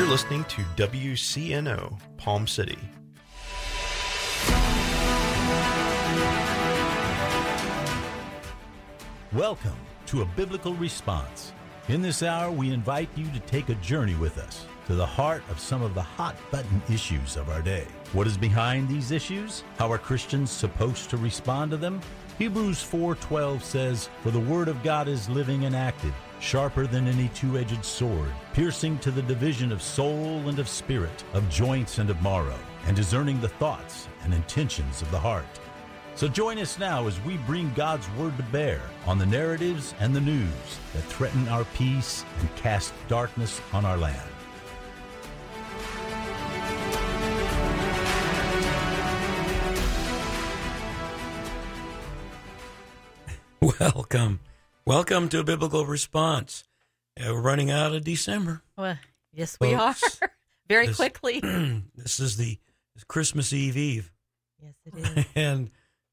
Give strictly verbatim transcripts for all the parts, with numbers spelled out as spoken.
You're listening to W C N O, Palm City. Welcome to A Biblical Response. In this hour, we invite you to take a journey with us to the heart of some of the hot-button issues of our day. What is behind these issues? How are Christians supposed to respond to them? Hebrews four twelve says, "For the word of God is living and active, sharper than any two-edged sword, piercing to the division of soul and of spirit, of joints and of marrow, and discerning the thoughts and intentions of the heart." So join us now as we bring God's word to bear on the narratives and the news that threaten our peace and cast darkness on our land. Welcome. Welcome to A Biblical Response. Uh, we're running out of December. Well, yes, we Folks, are. Very this, quickly. This is the Christmas Eve Eve. Yes, it is. And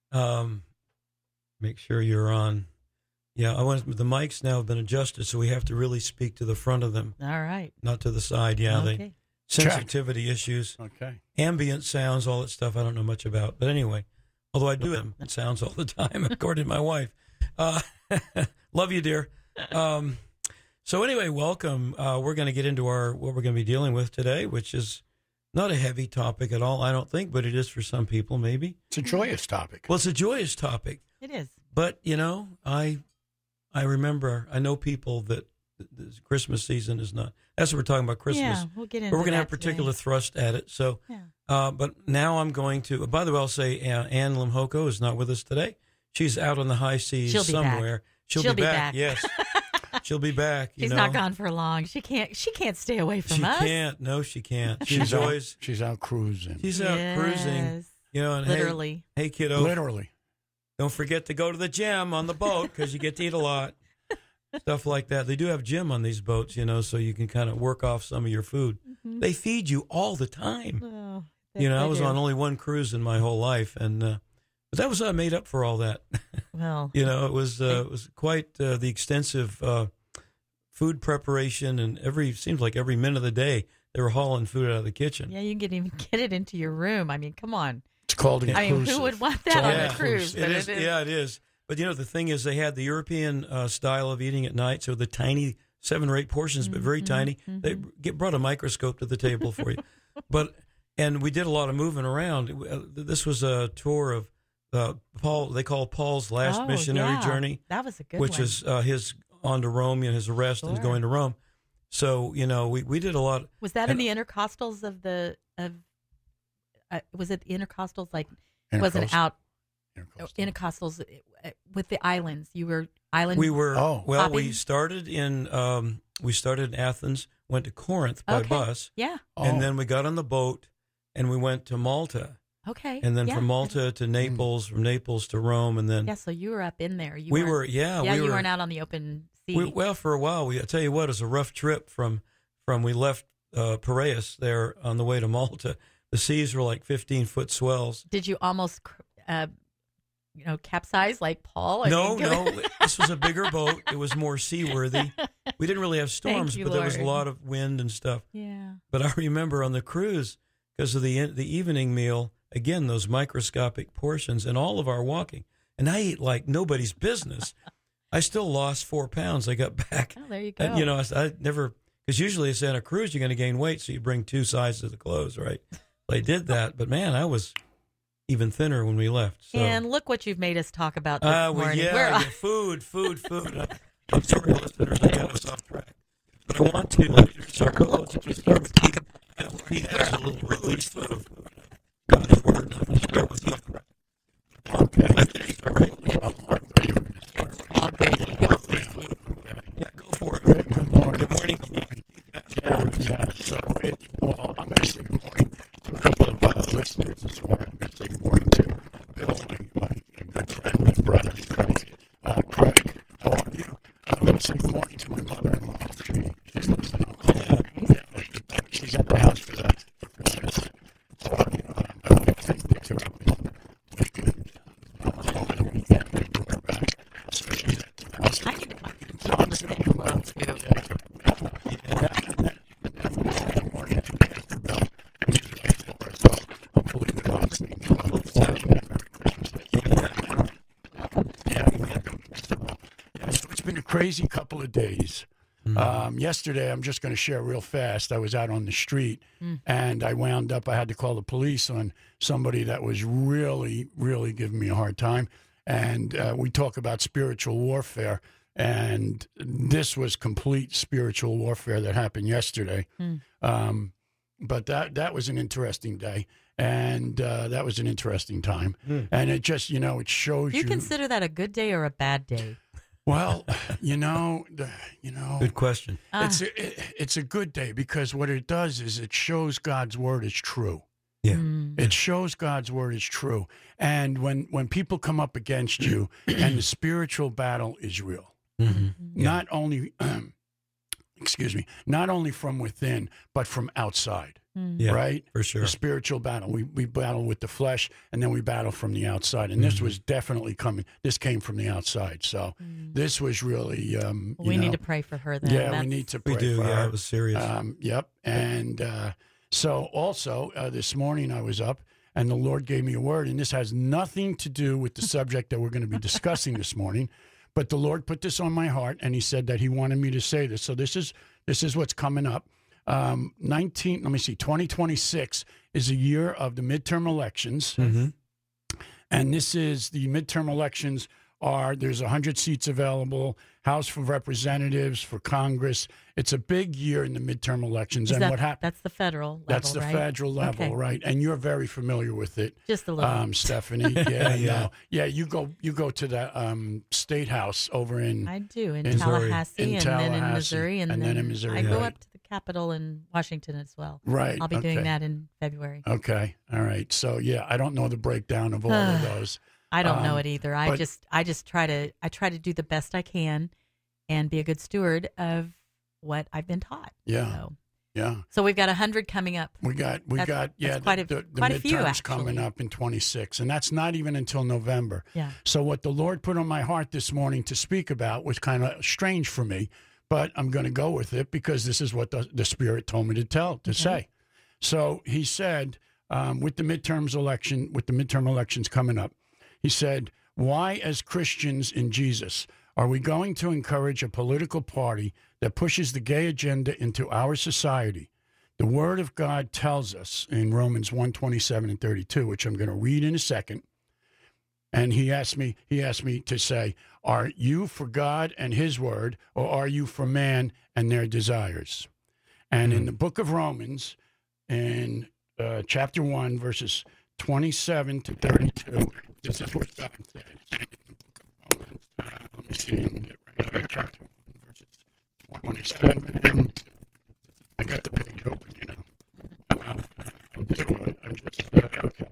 um, make sure you're on. Yeah, I want the mics now have been adjusted, so we have to really speak to the front of them, All right. not to the side. Yeah, Okay. they sensitivity issues, Okay. ambient sounds, all that stuff I don't know much about. But anyway, although I do have sounds all the time, according to my wife. Uh, love you, dear. Um, so anyway, welcome. Uh, we're going to get into our what we're going to be dealing with today, which is not a heavy topic at all, I don't think, but it is for some people, maybe. It's a joyous topic. Well, it's a joyous topic. It is. But, you know, I I remember, I know people that the Christmas season is not, that's what we're talking about, Christmas. Yeah, we'll get into But we're going to that have particular today. thrust at it. So, Yeah. uh, but now I'm going to, by the way, I'll say uh, Ann Limhoko is not with us today. She's out on the high seas She'll be back. somewhere. She'll, She'll be, be back. back. Yes. She'll be back. You She's know. not gone for long. She can't. She can't stay away from She us. can't. No, she can't. She She's out, enjoys, she's out cruising. she's out cruising. Yes. You know, and Literally. Hey, hey, kiddo. Literally. Don't forget to go to the gym on the boat because you get to eat a lot. Stuff like that. They do have gym on these boats, you know, so you can kind of work off some of your food. Mm-hmm. They feed you all the time. Oh, You know, they I was do. on only one cruise in my whole life, and uh, but that was I made up for all that. Well, You know, it was uh, it was quite uh, the extensive uh, food preparation, and every seems like every minute of the day they were hauling food out of the kitchen. yeah, you can even get it into your room. I mean, come on. It's called I inclusive. mean, who would want It's that all on Yeah. a cruise? It But is, yeah, it is. But you know, the thing is, they had the European uh, style of eating at night, so the tiny seven or eight portions, but very Mhm, tiny. They get brought a microscope to the table for you. But and we did a lot of moving around. Uh, This was a tour of uh, Paul. They call it Paul's last Oh, missionary yeah. journey, That was a good which one. is uh, his on to Rome, you know, his arrest and Sure. going to Rome. So you know, we, we did a lot. Was that in and- the intercostals of the of? Uh, was it the intercostals? Like, wasn't Intercoastal. out Intercoastal. intercostals uh, with the islands. You were island. We were Oh. well. We Hopping? started in um, we started in Athens, went to Corinth by Okay. bus. Yeah. Oh. And then we got on the boat and we went to Malta. Okay. And then yeah. from Malta to Naples, from Naples to Rome. And then Yeah. So you were up in there. You we weren't- were, yeah, Yeah, we you were, weren't out on the open sea. we, well, for a while, we, I tell you what, it was a rough trip from, from we left uh, Piraeus there on the way to Malta. The seas were like fifteen foot swells. Did you almost, cr- uh, you know, capsize like Paul? I No, mean, no, this was a bigger boat. It was more seaworthy. We didn't really have storms, you, but there was a Lord. lot of wind and stuff. Yeah. But I remember on the cruise, because of the the evening meal, again, those microscopic portions and all of our walking. And I ate like nobody's business. I still lost four pounds. I got back. Oh, there you go. And, you know, I, I never, because usually it's on a cruise, you're going to gain weight, so you bring two sizes of the clothes, right? I did that. But man, I was even thinner when we left. So. And look what you've made us talk about this Uh, well, morning. yeah, We're- yeah, food, food, food. I'm sorry, listeners, I got us off track. But I want to introduce our co-host. We start with Keith. He has a little release of God's word. I'm going to start with you. Okay. I think it's all right. Well, Mark, are you going to start? Yeah, go for it. Good morning. Good morning. Yeah, yeah. So it's, well, I'm going to say good morning to a couple of uh, listeners this morning. I'm going to say good morning to Bill, my, my good friend, my brother, Craig. Uh, Craig, how are you? I'm going to say good morning to my mother-in-law. She, she's listening. Yeah, yeah, she's at the house for that. For Christmas. So, you know, I'm going to take picture of it. We could, uh, yeah. it's been a crazy couple of days. Mm-hmm. Um, yesterday, I'm just going to share real fast. I was out on the street, mm. and I wound up, I had to call the police on somebody that was really, really giving me a hard time. And uh, we talk about spiritual warfare, and this was complete spiritual warfare that happened yesterday. Mm. Um, but that, that was an interesting day, and uh, that was an interesting time. Mm. And it just, you know, it shows you. You consider that a good day or a bad day? Well, you know, you know. Good question. It's a, it, it's a good day because what it does is it shows God's word is true. Yeah. Mm. It shows God's word is true. And when, when people come up against you and the spiritual battle is real, mm-hmm. not yeah. only, um, excuse me, not only from within, but from outside. Yeah, right? For sure. The spiritual battle. We we battle with the flesh, and then we battle from the outside. And mm-hmm. this was definitely coming. This came from the outside. So mm. this was really. Um, we you know, need to pray for her then. Yeah, That's, we need to pray we do, for yeah, her. it was serious. Um, yep. And uh, so also uh, this morning I was up, and the Lord gave me a word. And this has nothing to do with the subject that we're going to be discussing this morning. But the Lord put this on my heart, and he said that he wanted me to say this. So this is this is what's coming up. Um, nineteen. Let me see. twenty twenty-six is a year of the midterm elections, mm-hmm. and this is the midterm elections. Are there's a hundred seats available, House of Representatives for Congress. It's a big year in the midterm elections, is and that, what happened? That's the federal level, That's the right? federal level, okay. right? And you're very familiar with it, just a little, um, Stephanie. Yeah, yeah, no. yeah. You go, you go to the um, State House over in. I do in, in Tallahassee, in and Tallahassee, then in Missouri, and, and then, then in Missouri. I go right. up to the Capitol in Washington as well. Right. I'll be okay. doing that in February. Okay. All right. So yeah, I don't know the breakdown of all of those. I don't um, know it either. I but, just, I just try to, I try to do the best I can, and be a good steward of what I've been taught. Yeah. So, yeah. so we've got a hundred coming up. We got, we that's, got, yeah, quite a, the, the, the quite midterms a few, actually. coming up in twenty-six, and that's not even until November. Yeah. So what the Lord put on my heart this morning to speak about was kind of strange for me, but I'm going to go with it because this is what the, the Spirit told me to tell, to okay. say. So he said, um, with the midterms election, with the midterm elections coming up, he said, why, as Christians in Jesus, are we going to encourage a political party that pushes the gay agenda into our society? The Word of God tells us in Romans one twenty-seven and thirty-two, which I'm going to read in a second. And he asked me, he asked me to say, are you for God and his word, or are you for man and their desires? And mm-hmm. in the book of Romans, in uh, chapter one, verses twenty-seven to thirty-two, this is what God said. In the book of Romans, uh, let me see, right here, chapter one, verses twenty-seven. I got the page open, you know. Uh, I'm just, I'm just uh, okay.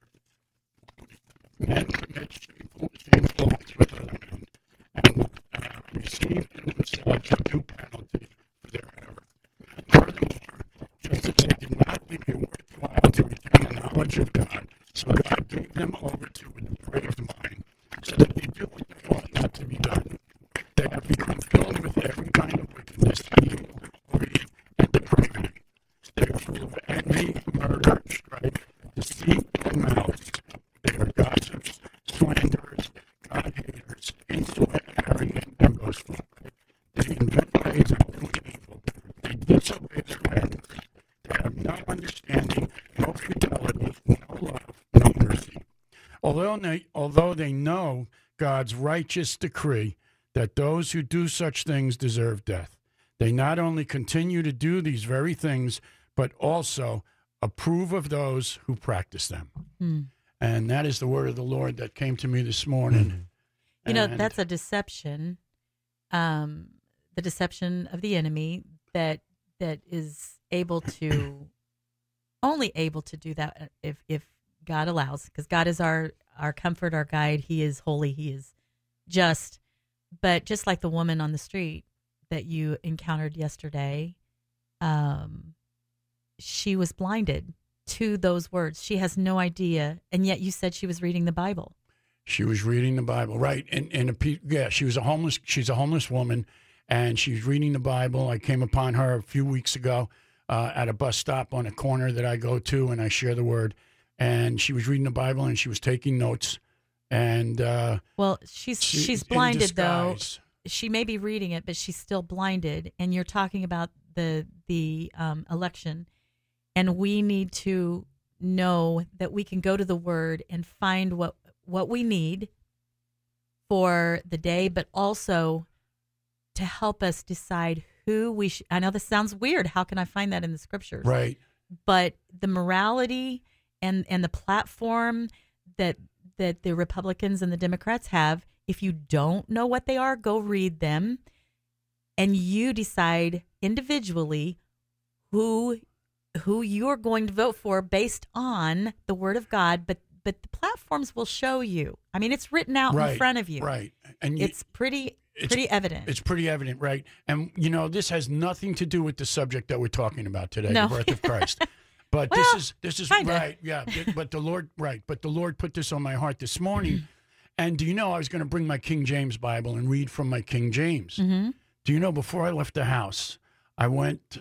Men commit shameful acts with other men, and uh, receive in themselves a due penalty for their error. Furthermore, just as they did not think it worthwhile to retain the knowledge of God, so God gave them over to a depraved mind, so that they do what they ought not to be done. They have become filled with every kind of wickedness, evil, greed, and depravity. They are full of envy, murder, strife, deceit, and malice. They are gossips, slanderers, God-haters, insolent, arrogant, and boastful. They invent ways of doing evil. They disobey their parents. They have no understanding, no fidelity, no love, no mercy. Although they, although they know God's righteous decree that those who do such things deserve death, they not only continue to do these very things, but also approve of those who practice them. Hmm. And that is the word of the Lord that came to me this morning. You know, and, that's a deception, um, the deception of the enemy that that is able to, only able to do that if, if God allows, because God is our, our comfort, our guide. He is holy. He is just. But just like the woman on the street that you encountered yesterday, um, she was blinded to those words. She has no idea, and yet you said she was reading the Bible. She was reading the Bible, right? And and a, yeah, she was a homeless. She's a homeless woman, and she's reading the Bible. I came upon her a few weeks ago uh, at a bus stop on a corner that I go to, and I share the word. And she was reading the Bible, and she was taking notes. And uh, well, she's she, she's blinded though. she may be reading it, but she's still blinded. And you're talking about the the um, election, and we need to know that we can go to the Word and find what what we need for the day, but also to help us decide who we should. I know this sounds weird. How can I find that in the scriptures? Right. But the morality and, and the platform that that the Republicans and the Democrats have, if you don't know what they are, go read them, and you decide individually who who you're going to vote for based on the Word of God. But but the platforms will show you. I mean, it's written out Right, in front of you. Right. And you, It's pretty It's- pretty evident. It's pretty evident, right? And, you know, this has nothing to do with the subject that we're talking about today, No. the birth of Christ. But Well, this is, this is kinda. right, yeah. But the Lord, right. But the Lord put this on my heart this morning. And do you know I was going to bring my King James Bible and read from my King James? Mm-hmm. Do you know before I left the house, I went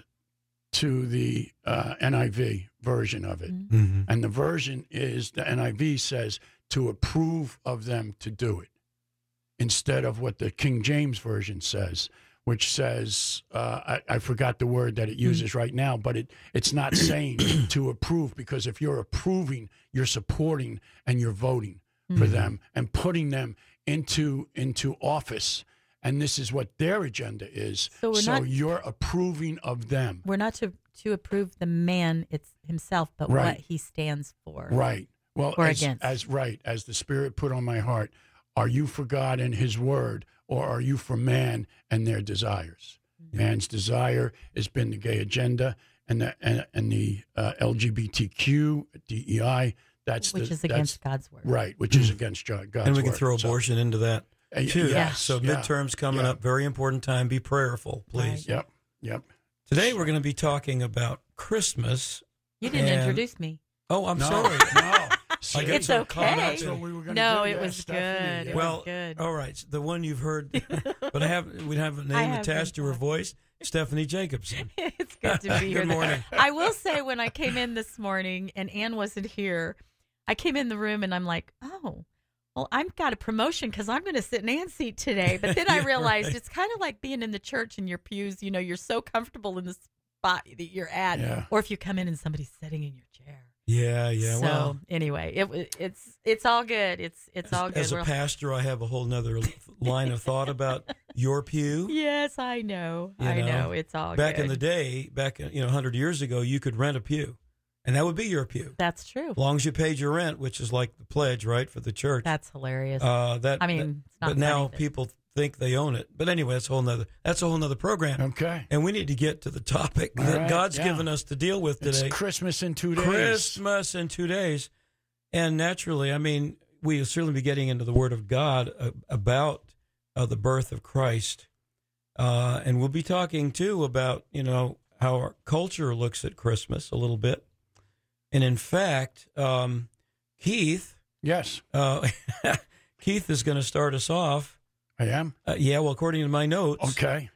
to the uh, N I V version of it. Mm-hmm. And the version is, the N I V says, to approve of them to do it, instead of what the King James Version says, which says, uh, I, I forgot the word that it uses right now, but it it's not saying to approve, because if you're approving, you're supporting and you're voting for them and putting them into into office. And this is what their agenda is. So we're so not- you're approving of them. We're not to to approve the man it's himself, but Right. what he stands for. Right. Well, Or as, against. as right, as the Spirit put on my heart, are you for God and His Word, or are you for man and their desires? Man's desire has been the gay agenda and the and, and the uh, L G B T Q, D E I. That's Which the, is against God's word. right, which is against Jo- God's And we can word. throw So, abortion into that uh, y- too. yes, So yeah, midterms coming yeah. up, very important time. Be prayerful, please. Yep, yep. Today we're going to be talking about Christmas. You didn't And- introduce me. Oh, I'm No, sorry. no. See, I got It's some caught okay. up That's in- what we were going to No, do. it yeah, was Stephanie, good. yeah. It Well, was good. all right, the one you've heard, but I have we have a name have attached been to her taught. voice, Stephanie Jacobson. It's good to be here. Good morning. I will say, when I came in this morning and Ann wasn't here, I came in the room and I'm like, oh, well, I've got a promotion because I'm going to sit in Ann's seat today. But then I Yeah, realized right. it's kind of like being in the church in your pews. You know, you're so comfortable in the spot that you're at. Yeah. Or if you come in and somebody's sitting in your chair. Yeah, yeah. so well, anyway, it, it's it's all good. It's it's all good. as a We're- pastor, I have a whole nother line of thought about your pew. Yes, I know. You I know, know. It's all Back good. in the day, back you know, one hundred years ago, you could rent a pew, and that would be your pew, That's true. as long as you paid your rent, which is like the pledge, right, for the church. That's hilarious. uh, that I mean, that- it's not but now funny, but- people think they own it. But anyway, that's a whole nother. That's a whole nother program. Okay. And we need to get to the topic All that right, God's yeah. given us to deal with It's today. Christmas in two days. Christmas in two days. And naturally, I mean, we'll certainly be getting into the Word of God uh, about uh, the birth of Christ. Uh, and we'll be talking, too, about, you know, how our culture looks at Christmas a little bit. And in fact, um, Keith, Yes, uh, Keith is going to start us off. I am. Uh, yeah, well, according to my notes. Okay.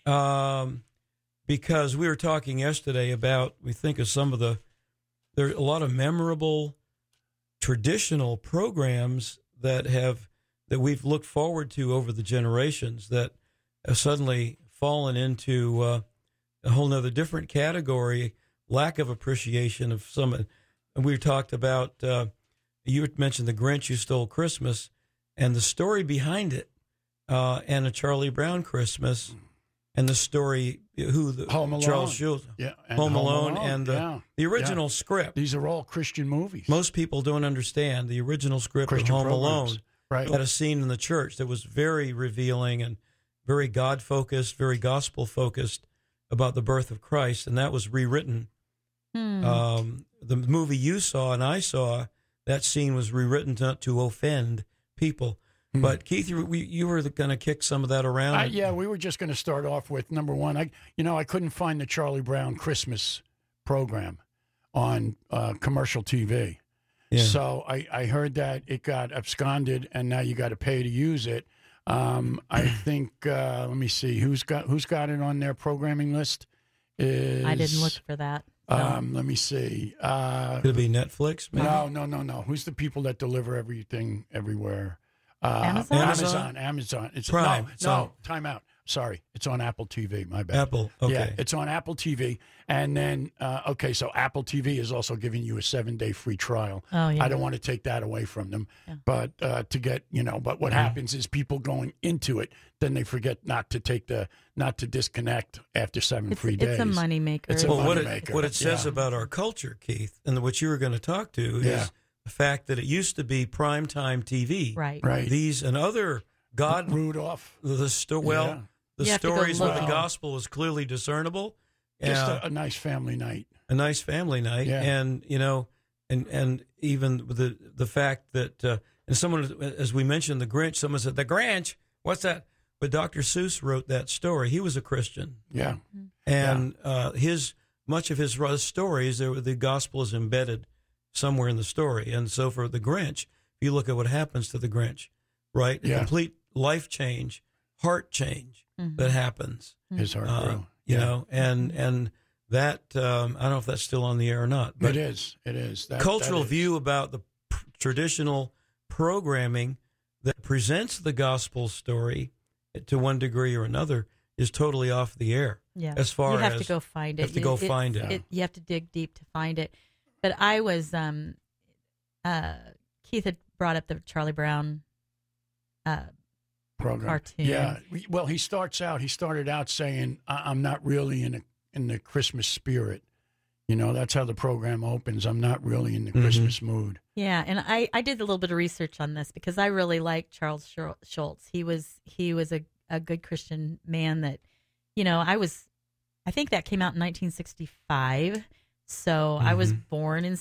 Um, because we were talking yesterday about, we think of some of the, there are a lot of memorable traditional programs that have, that we've looked forward to over the generations that have suddenly fallen into uh, a whole nother different category, lack of appreciation of some. And we talked about, uh, you had mentioned The Grinch Who Stole Christmas and the story behind it, uh, and A Charlie Brown Christmas. And the story, who the Home Alone. Charles Schulz, Yeah. and Home Alone, and the yeah. the original Yeah. script. These are all Christian movies. Most people don't understand the original script Christian of Home programs. Alone Right. had a scene in the church that was very revealing and very God focused, very gospel focused about the birth of Christ, and that was rewritten. Hmm. Um, the movie you saw and I saw, that scene was rewritten to, to offend people. Hmm. But Keith, you, we- you were going to kick some of that around. I, yeah, we were just going to start off with number one. I, you know, I couldn't find the Charlie Brown Christmas program on uh, commercial T V. Yeah. So I, I heard that it got absconded, and now you got to pay to use it. Um, I think. Uh, let me see who's got who's got it on their programming list. Is I didn't look for that. No. Um, let me see. Uh, Could it be Netflix? Maybe? no, no, no, no. Who's the people that deliver everything everywhere? Uh, Amazon? Amazon. Amazon. It's Prime. No, It's no. on- Time out. Sorry, it's on Apple T V. My bad. Apple. Okay. Yeah, it's on Apple T V, and then uh, okay, so Apple T V is also giving you a seven-day free trial. Oh, yeah. I don't want to take that away from them, Yeah. but uh, to get you know, but what happens is people going into it, then they forget not to take the not to disconnect after seven It's, free days. it's a moneymaker. It's a well, what it, moneymaker. what it says Yeah. about our culture, Keith, and what you were going to talk to Yeah. is the fact that it used to be primetime T V. Right. Right. These and other God, Rudolph. the sto- well, Yeah. the You have to go stories where the look. gospel was clearly discernible. Just uh, a, a nice family night. a nice family night, Yeah. and you know, and and even the the fact that uh, and someone, as we mentioned, the Grinch. Someone said the Grinch. What's that? But Doctor Seuss wrote that story. He was a Christian, Yeah. and uh, his much of his ro- stories, there the gospel is embedded somewhere in the story. And so for the Grinch, if you look at what happens to the Grinch, right, a Yeah. complete life change, heart change Mhm. that happens. His heart Uh, grew. you Yeah. know, and and that um, I don't know if that's still on the air or not, but It is. It is. That, cultural that is. view about the p- traditional programming that presents the gospel story to one degree or another is totally off the air. Yeah. As far you have as to go find it. have to You- go it's- find it. You have to dig deep to find it. But I was, um, uh, Keith had brought up the Charlie Brown uh, program. cartoon. Yeah. We- Well, he starts out. He started out saying, I- "I'm not really in a, in the Christmas spirit." You know, that's how the program opens. I'm not really in the Mhm. Christmas mood. Yeah, and I, I did a little bit of research on this because I really like Charles Schul- Schultz. He was he was a, a good Christian man that, you know, I was, I think that came out in nineteen sixty-five. So I was Mhm. born in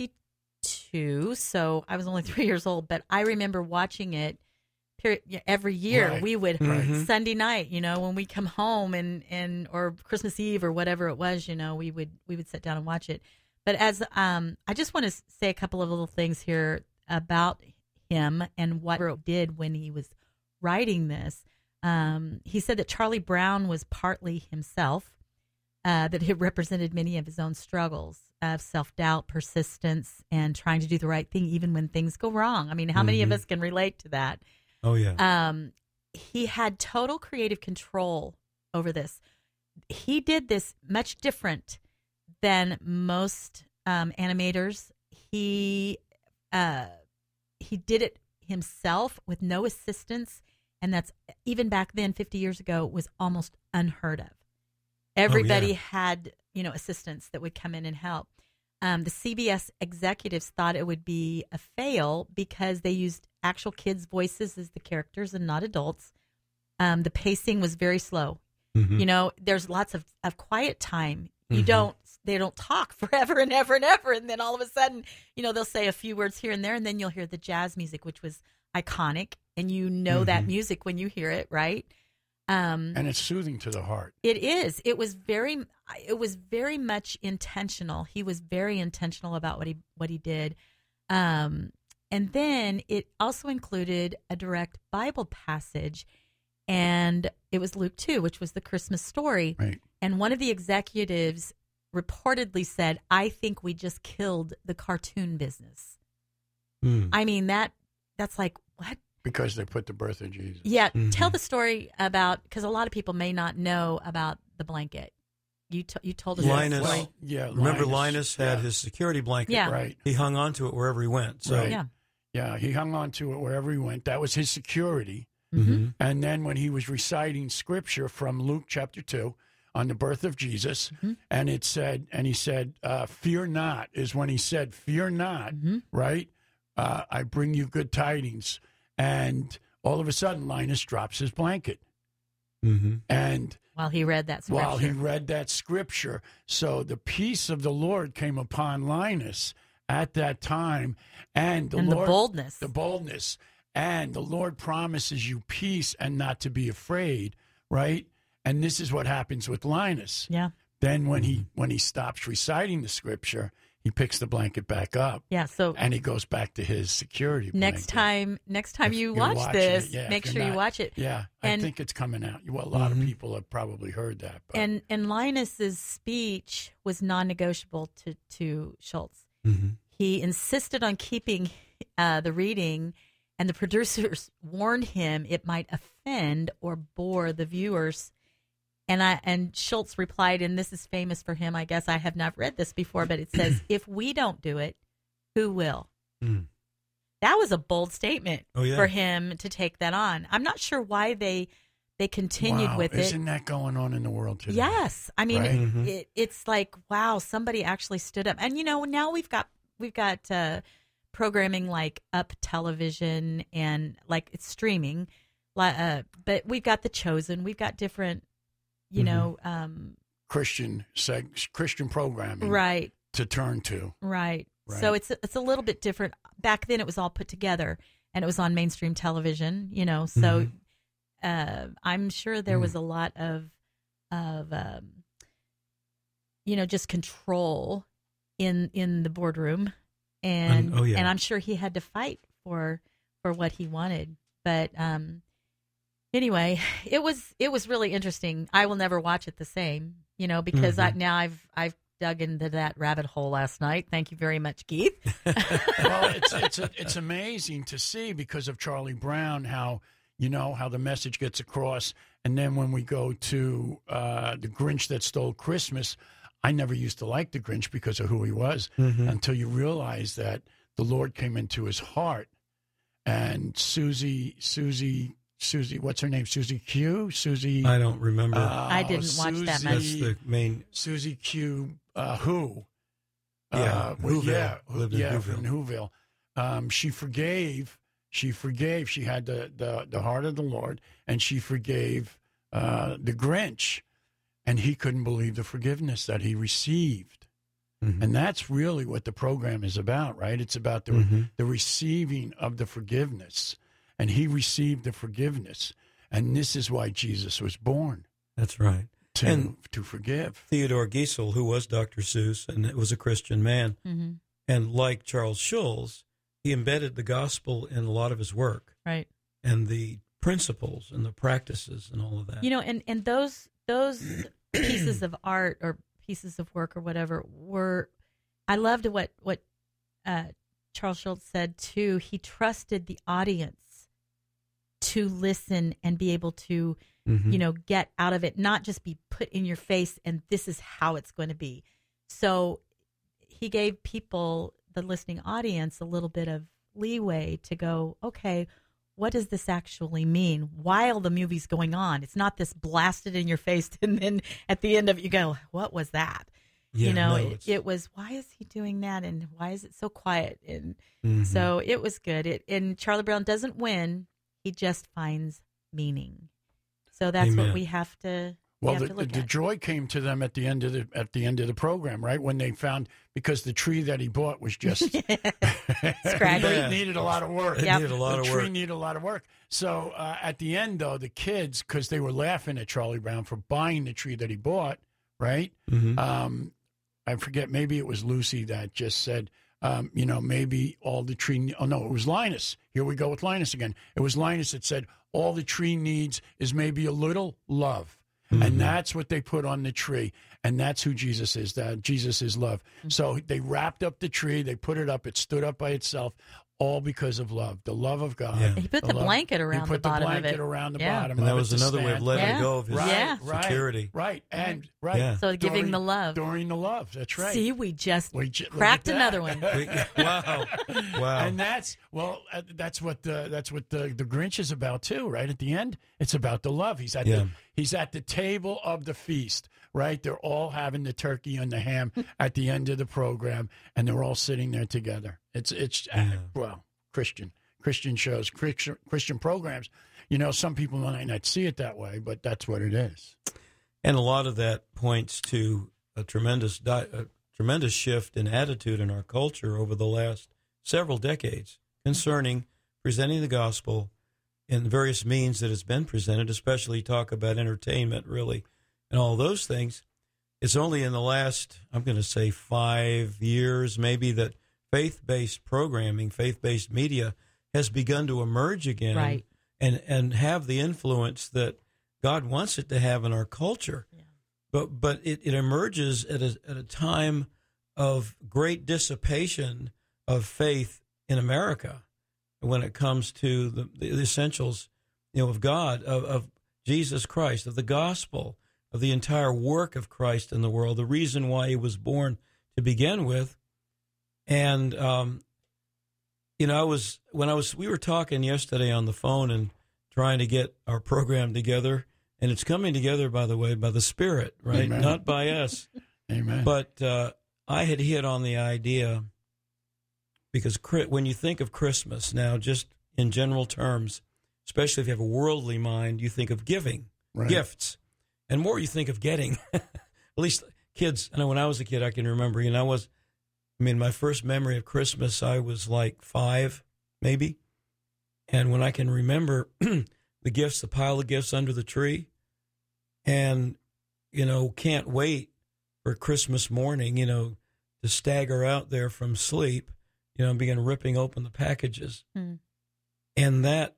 sixty-two. So I was only three years old, but I remember watching it period, yeah, every year. Right. We would Mhm. Sunday night, you know, when we come home and, and or Christmas Eve or whatever it was, you know, we would we would sit down and watch it. But as um, I just want to say a couple of little things here about him and what he did when he was writing this. Um, he said that Charlie Brown was partly himself, uh, that he represented many of his own struggles of self-doubt, persistence, and trying to do the right thing even when things go wrong. I mean, how many of Mhm. us can relate to that? Oh yeah. Um, he had total creative control over this. He did this much different than most um, animators. He uh, he did it himself with no assistance, and that's even back then, fifty years ago, was almost unheard of. Everybody had, you know, assistants that would come in and help. Um, the C B S executives thought it would be a fail because they used actual kids' voices as the characters and not adults. Um, the pacing was very slow. Mhm. You know, there's lots of, of quiet time. You Mhm. don't, they don't talk forever and ever and ever. And then all of a sudden, you know, they'll say a few words here and there, and then you'll hear the jazz music, which was iconic. And you know that Mhm. music when you hear it, right? Um, And it's soothing to the heart. it is. It was very. It was very much intentional. He was very intentional about what he what he did, um, and then it also included a direct Bible passage, and it was Luke two, which was the Christmas story. Right. And one of the executives reportedly said, "I think we just killed the cartoon business." Mm. I mean that that's like what. Because they put the birth of Jesus. Yeah, Mhm. tell the story about, because a lot of people may not know about the blanket. You t- you told us Yeah, that Linus- story. well, yeah. Remember, Linus had yeah, his security blanket. Yeah. Right. He hung on to it wherever he went. So. Right. Yeah. Yeah. He hung on to it wherever he went. That was his security. Mhm. And then when he was reciting scripture from Luke chapter two on the birth of Jesus, Mhm. and it said, and he said, uh, "Fear not," is when he said, "Fear not," Mhm. right? Uh, I bring you good tidings. And all of a sudden, Linus drops his blanket. Mhm. And While he read that scripture. while he read that scripture, so the peace of the Lord came upon Linus at that time. And the and Lord, the boldness. the boldness. And the Lord promises you peace and not to be afraid, right? And this is what happens with Linus. yeah. Then when he when he stops reciting the scripture, he picks the blanket back up Yeah. So and he goes back to his security next blanket. time, next time If you you're watch watching this, it, yeah, if make you're sure you not- watch it. Yeah, And- I think it's coming out. Well, a lot Mhm. of people have probably heard that. But And and Linus's speech was non-negotiable to to Schultz. Mhm. He insisted on keeping uh, the reading, and the producers warned him it might offend or bore the viewers. And I and Schultz replied, and this is famous for him, I guess. I have not read this before, but it says, if we don't do it, who will? Mm. That was a bold statement Oh, yeah. for him to take that on. I'm not sure why they they continued Wow, with it. Isn't that going on in the world today? Yes, I mean, Right? it, Mhm. it, it's like, wow, somebody actually stood up. And you know, now we've got we've got uh, programming like Up Television and like it's streaming, li- uh, but we've got The Chosen. We've got different, you Mhm. know, um, Christian seg- Christian programming right, to turn to. right. Right. So it's it's a little bit different. Back then, it was all put together, and it was on mainstream television. You know, so Mhm. uh, I'm sure there Mm. was a lot of of um, you know, just control in in the boardroom, and Um, oh, yeah. and I'm sure he had to fight for for what he wanted. But um, anyway, it was it was really interesting. I will never watch it the same, you know, because I, Mhm. now I've I've dug into that rabbit hole last night. Thank you very much, Keith. Well, it's it's a, it's amazing to see because of Charlie Brown how you know how the message gets across, and then when we go to uh, the Grinch That Stole Christmas, I never used to like the Grinch because of who he was Mhm. until you realize that the Lord came into his heart, and Susie Susie Susie what's her name Susie Q Susie I don't remember. uh, I didn't watch that much. That's the main. Susie Q. Uh, who? Yeah, uh, well, Whoville. yeah, Lived in yeah, Whoville. from Whoville. Um, she forgave. She forgave. She had the, the, the heart of the Lord, and she forgave uh, the Grinch, and he couldn't believe the forgiveness that he received. Mhm. And that's really what the program is about, right? It's about the Mhm. the receiving of the forgiveness, and he received the forgiveness, and this is why Jesus was born That's right. to And- to forgive. Theodore Giesel, who was Doctor Seuss and was a Christian man, Mm-hmm. and like Charles Schulz, he embedded the gospel in a lot of his work Right. and the principles and the practices and all of that. You know, and, and those those pieces of art or pieces of work or whatever were, I loved what what uh, Charles Schulz said too. He trusted the audience to listen and be able to, Mhm. you know, get out of it, not just be put in your face and this is how it's going to be. So he gave people, the listening audience, a little bit of leeway to go, okay, what does this actually mean while the movie's going on? It's not this blasted in your face and then at the end of it you go, what was that? Yeah, you know, no, it, it's- it was, why is he doing that? And why is it so quiet? And Mhm. so it was good. It, and Charlie Brown doesn't win. He just finds meaning. So that's Amen. what we have to, we Well, have the, to the, look the at. joy came to them at the end of the at the end of the program, right? When they found because the tree that he bought was just Scraggly. it needed a lot of work. It Yep. needed a lot the of tree work. needed a lot of work. So uh, at the end, though, the kids, because they were laughing at Charlie Brown for buying the tree that he bought, right? Mhm. Um, I forget. Maybe it was Lucy that just said, um, you know, maybe all the tree. Oh no, it was Linus. Here we go with Linus again. It was Linus that said all the tree needs is maybe a little love. Mhm. And that's what they put on the tree. And that's who Jesus is. That Jesus is love. So they wrapped up the tree. They put it up. It stood up by itself, all because of love, the love of God. Yeah. He put the love- blanket He around put the bottom of blanket it. around the Yeah. bottom And that of was it to another way of stand. letting Yeah. go of his Right, Yeah. right, security. Right. And, right. Yeah. So giving During- the love. During the love. That's right. See, we just We ju- look cracked at another that. one. We- wow. Wow. And that's well, uh, that's what the that's what the the Grinch is about too, right? At the end, it's about the love. He's at Yeah. the he's at the table of the feast, right? They're all having the turkey and the ham at the end of the program, and they're all sitting there together. It's it's uh, Yeah. well, Christian Christian shows, Christian Christian programs. You know, some people might not see it that way, but that's what it is. And a lot of that points to a tremendous, di- a tremendous shift in attitude in our culture over the last several decades concerning presenting the gospel in the various means that it's been presented, especially talk about entertainment, really, and all those things. It's only in the last, I'm going to say, five years, maybe, that faith-based programming, faith-based media has begun to emerge again, Right. and, and have the influence that God wants it to have in our culture. Yeah. But but it, it emerges at a, at a time of great dissipation of faith in America. when it comes to the, the essentials, you know, of God, of, of Jesus Christ, of the gospel, of the entire work of Christ in the world, the reason why he was born to begin with. And, um, you know, I was, when I was, we were talking yesterday on the phone and trying to get our program together, and it's coming together, by the way, by the Spirit, right? Amen. Not by us. Amen. But uh, I had hit on the idea, because when you think of Christmas now, just in general terms, especially if you have a worldly mind, you think of giving, Right. gifts, and more you think of getting. At least kids, I know when I was a kid, I can remember, you know, I was, I mean, my first memory of Christmas, I was like five, maybe. And when I can remember the gifts, the pile of gifts under the tree, and, you know, can't wait for Christmas morning, you know, to stagger out there from sleep, you know, and begin ripping open the packages. Mm. And that,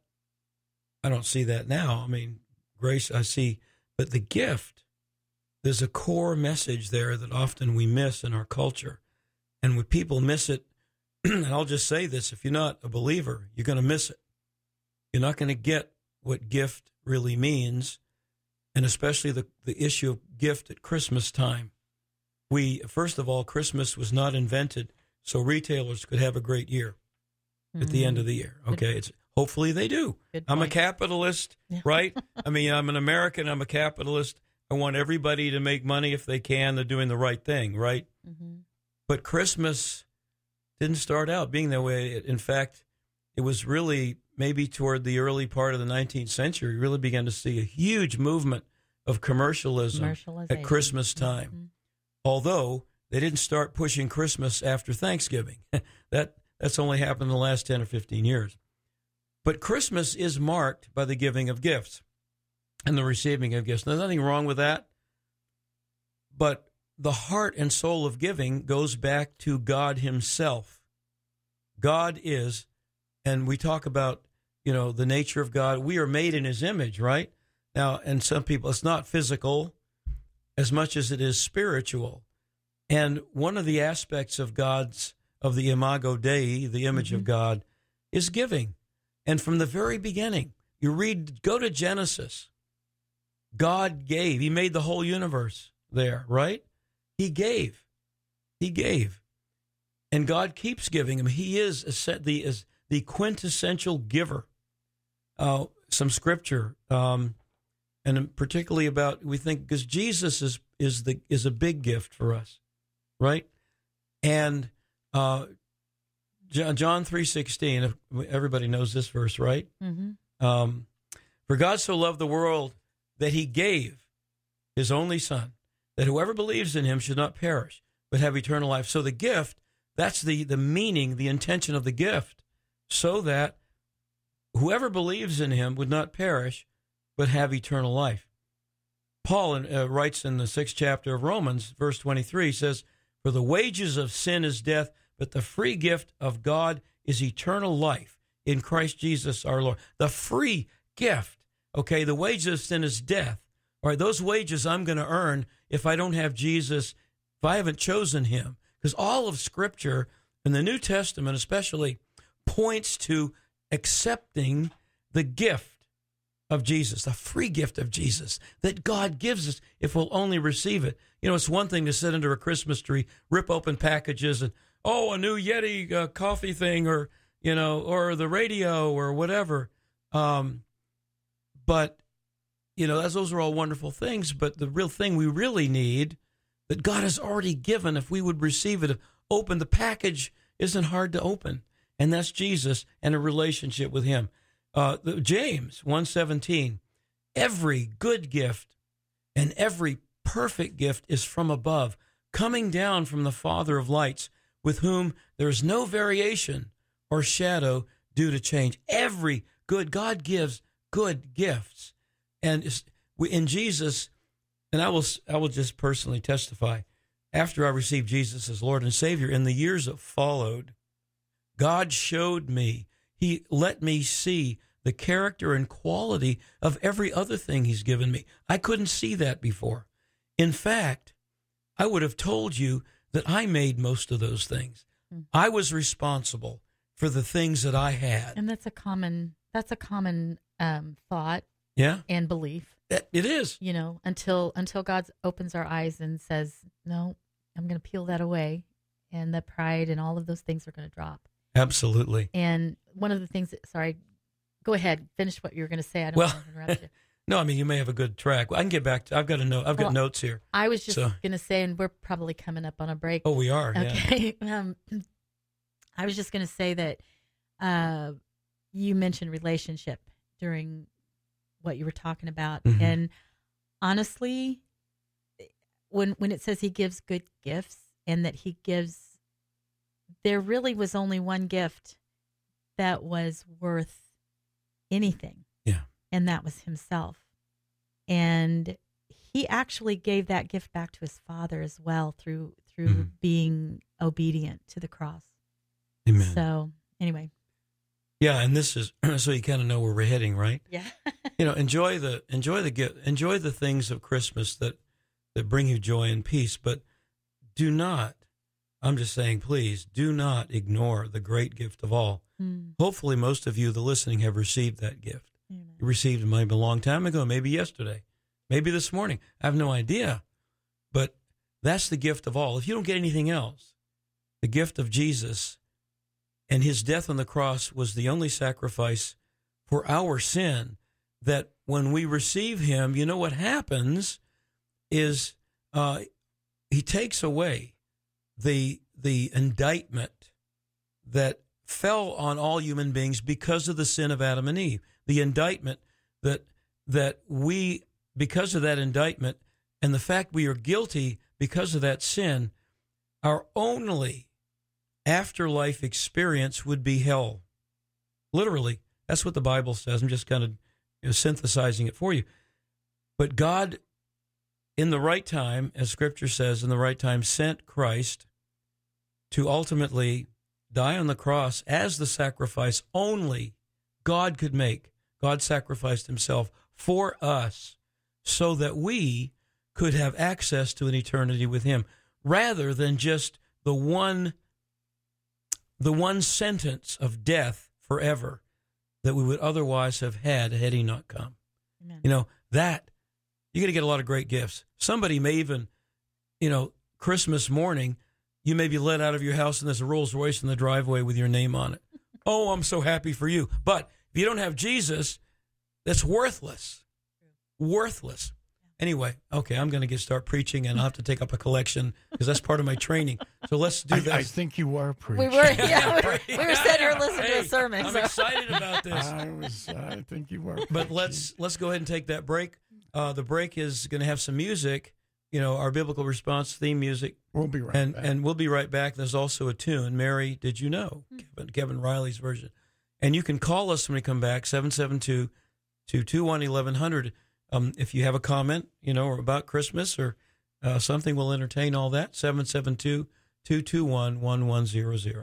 I don't see that now. I mean, grace, I see, but the gift, there's a core message there that often we miss in our culture. And when people miss it, and I'll just say this, if you're not a believer, you're going to miss it. You're not going to get what gift really means, and especially the, the issue of gift at Christmas time. We, first of all, Christmas was not invented so retailers could have a great year at the end of the year. Okay, it's hopefully they do. Good I'm a point. capitalist, Yeah. right? I mean, I'm an American. I'm a capitalist. I want everybody to make money if they can. They're doing the right thing, right? Mm-hmm. But Christmas didn't start out being that way. In fact, it was really maybe toward the early part of the nineteenth century, we really began to see a huge movement of commercialism at Commercialization. Christmas time. Mhm. Although they didn't start pushing Christmas after Thanksgiving. that That's only happened in the last ten or fifteen years. But Christmas is marked by the giving of gifts and the receiving of gifts. There's nothing wrong with that. But the heart and soul of giving goes back to God himself. God is, and we talk about, you know, the nature of God. We are made in his image, right? Now, and some people, it's not physical as much as it is spiritual. And one of the aspects of God's, of the Imago Dei, the image Mm-hmm. of God, is giving. And from the very beginning, you read, go to Genesis. God gave. He made the whole universe there, right? He gave. He gave. And God keeps giving him. He is a, the, is the quintessential giver. Uh, some scripture, um, and particularly about, we think, because Jesus is is the is a big gift for us, right? And uh, John three sixteen, everybody knows this verse, right? Mm-hmm. Um, For God so loved the world that he gave his only son, that whoever believes in him should not perish, but have eternal life. So the gift, that's the, the meaning, the intention of the gift, so that whoever believes in him would not perish, but have eternal life. Paul uh, writes in the sixth chapter of Romans, verse twenty-three, says, for the wages of sin is death, but the free gift of God is eternal life in Christ Jesus our Lord. The free gift, okay, the wages of sin is death. All right, those wages I'm going to earn if I don't have Jesus, if I haven't chosen him. Because all of Scripture, in the New Testament especially, points to accepting the gift of Jesus, the free gift of Jesus that God gives us if we'll only receive it. You know, it's one thing to sit under a Christmas tree, rip open packages, and, oh, a new Yeti uh, coffee thing, or, you know, or the radio or whatever. Um, but, you know, that's, those are all wonderful things. But the real thing we really need that God has already given, if we would receive it, open the package, isn't hard to open. And that's Jesus and a relationship with him. Uh, the, James one seventeen, every good gift and every perfect gift is from above, coming down from the Father of lights, with whom there is no variation or shadow due to change. Every good, God gives good gifts. And in Jesus, and I will, I will just personally testify, after I received Jesus as Lord and Savior, in the years that followed, God showed me, he let me see the character and quality of every other thing he's given me. I couldn't see that before. In fact, I would have told you that I made most of those things. I was responsible for the things that I had. And that's a common that's a common um, thought Yeah, and belief. it it is. You know, until until God opens our eyes and says, "No, I'm going to peel that away," and the pride and all of those things are going to drop. Absolutely. And one of the things that, sorry, go ahead, finish what you were going to say. I don't Well, want to interrupt you. No, I mean, you may have a good track. I can get back to, I've got a note. I've got Well, notes here. I was just So- going to say, and we're probably coming up on a break. Oh, we are. Yeah. Okay. um, I was just going to say that uh, you mentioned relationship during what you were talking about. Mhm. And honestly, when when it says he gives good gifts and that he gives, there really was only one gift that was worth anything. Yeah. And that was himself. And he actually gave that gift back to his father as well through through Mhm. being obedient to the cross. Amen. So anyway, Yeah, and this is so you kind of know where we're heading, right? yeah, You know, enjoy the enjoy the gift, enjoy the things of Christmas that that bring you joy and peace, but do not. I'm just saying, please do not ignore the great gift of all. Mm. Hopefully, most of you, the listening, have received that gift. Amen. You received it maybe a long time ago, maybe yesterday, maybe this morning. I have no idea, but that's the gift of all. If you don't get anything else, the gift of Jesus and his death on the cross was the only sacrifice for our sin, that when we receive him, you know what happens is uh, he takes away the the indictment that fell on all human beings because of the sin of Adam and Eve. The indictment that that we, because of that indictment and the fact we are guilty because of that sin, our only afterlife experience would be hell. Literally, that's what the Bible says. I'm just kind of you know, synthesizing it for you. But God, in the right time, as Scripture says, in the right time, sent Christ to ultimately die on the cross as the sacrifice only God could make. God sacrificed himself for us so that we could have access to an eternity with him, rather than just the one the one sentence of death forever that we would otherwise have had had he not come. Amen. You know, that, you're going to get a lot of great gifts. Somebody may even, you know, Christmas morning, you may be let out of your house and there's a Rolls Royce in the driveway with your name on it. Oh, I'm so happy for you. But if you don't have Jesus, that's worthless. Worthless. Anyway, okay, I'm going to get start preaching, and I'll have to take up a collection because that's part of my training. So let's do I, that. I think you were preaching. we were yeah we were, we were sitting here listening to Hey, a sermon. I'm so. excited about this. I was. I think you were. But preaching. let's let's go ahead and take that break. Uh, the break is going to have some music, you know, our biblical response theme music, We'll be right and back. and we'll be right back. There's also a tune, Mary, Did You Know? Kevin, Kevin Riley's version. And you can call us when we come back, seven seven two, two two one, eleven hundred. Um, if you have a comment, you know, or about Christmas or uh, something, we'll entertain all that. seven seven two, two two one, one one zero zero.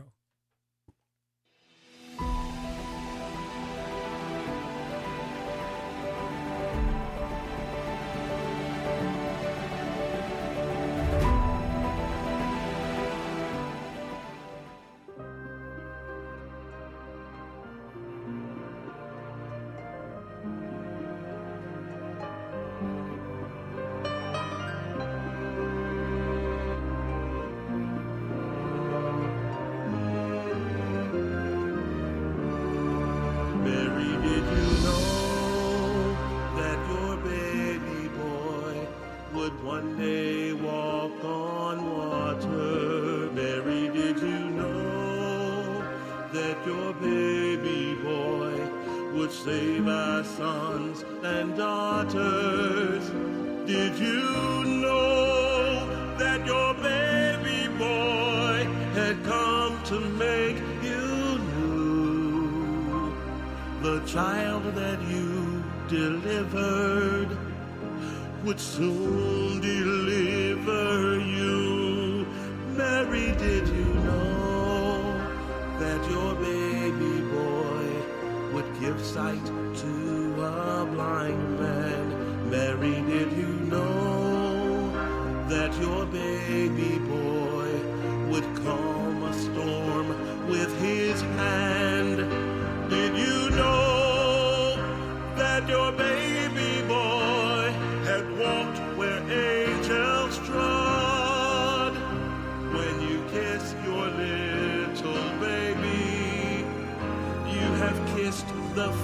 Mary, did you know that your baby boy would one day walk on water? Mary, did you know that your baby boy would save our sons and daughters? Did you know that your baby boy had come to make you new? The child that you delivered would soon deliver you. Mary, did you know that your baby boy would give sight to a blind man? Mary, did you know that your baby boy would calm a storm with his hand?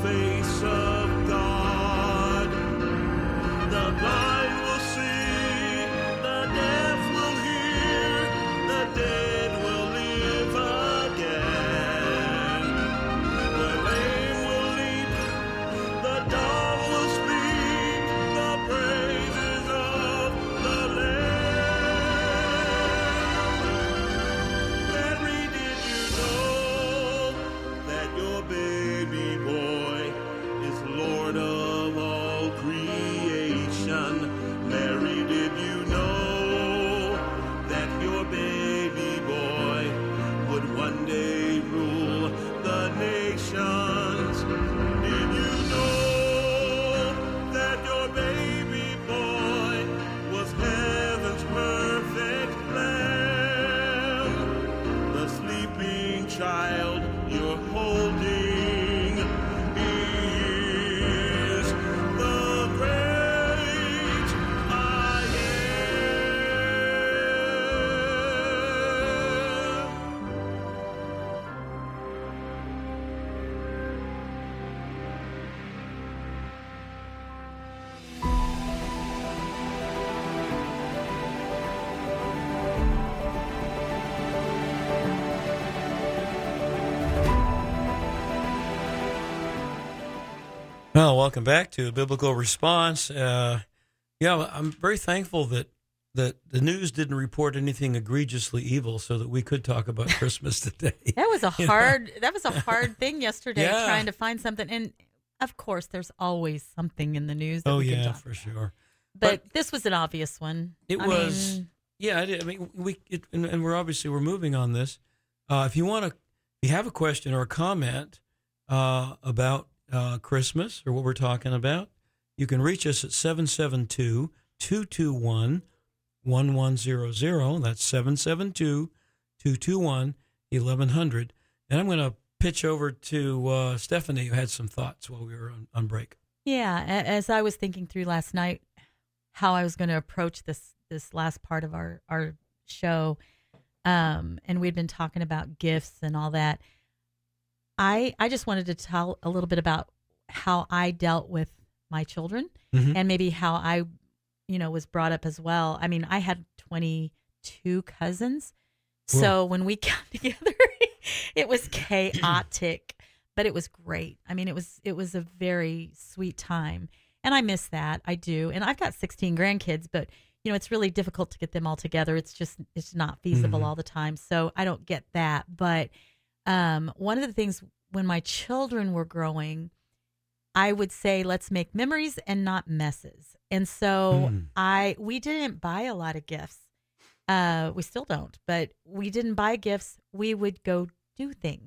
face of God. The blind will see, the deaf will hear, the dead will live again. The lame will leap, the dumb will speak, the praises of the Lamb. Mary, did you know that your baby boy is Lord of all creation? Mary, did you know that your baby boy would one day rule the nations? Did you know that your baby boy was heaven's perfect lamb? The sleeping child you're holding is the great I am. Well, welcome back to Biblical Response. Uh, yeah, well, I'm very thankful that that the news didn't report anything egregiously evil, so that we could talk about Christmas today. That was a You know? hard. That was a hard thing yesterday, Yeah. trying to find something. And of course, there's always something in the news that Oh we can yeah, talk. for sure. But, this was an obvious one. It I was, mean, yeah. I, did- I mean, we it, and, and we're obviously we're moving on this. Uh, if you want to, if you have a question or a comment uh, about uh, Christmas or what we're talking about, you can reach us at seven seven two, two two one, one one zero zero. That's seven seven two, two two one, eleven hundred. And I'm going to pitch over to uh, Stephanie, who had some thoughts while we were on, on break. yeah. a- As I was thinking through last night, how I was going to approach this this last part of our our show, um, and we'd been talking about gifts and all that. I I just wanted to tell a little bit about how I dealt with my children Mhm. and maybe how I, you know, was brought up as well. I mean, I had twenty-two cousins. So when we got together, it was chaotic, but it was great. I mean, it was it was a very sweet time. And I miss that. I do. And I've got sixteen grandkids, but you know, it's really difficult to get them all together. It's just it's not feasible Mhm. all the time. So I don't get that. But um, one of the things when my children were growing, I would say, let's make memories and not messes. And so Mm. I we didn't buy a lot of gifts. Uh, we still don't, but we didn't buy gifts. We would go do things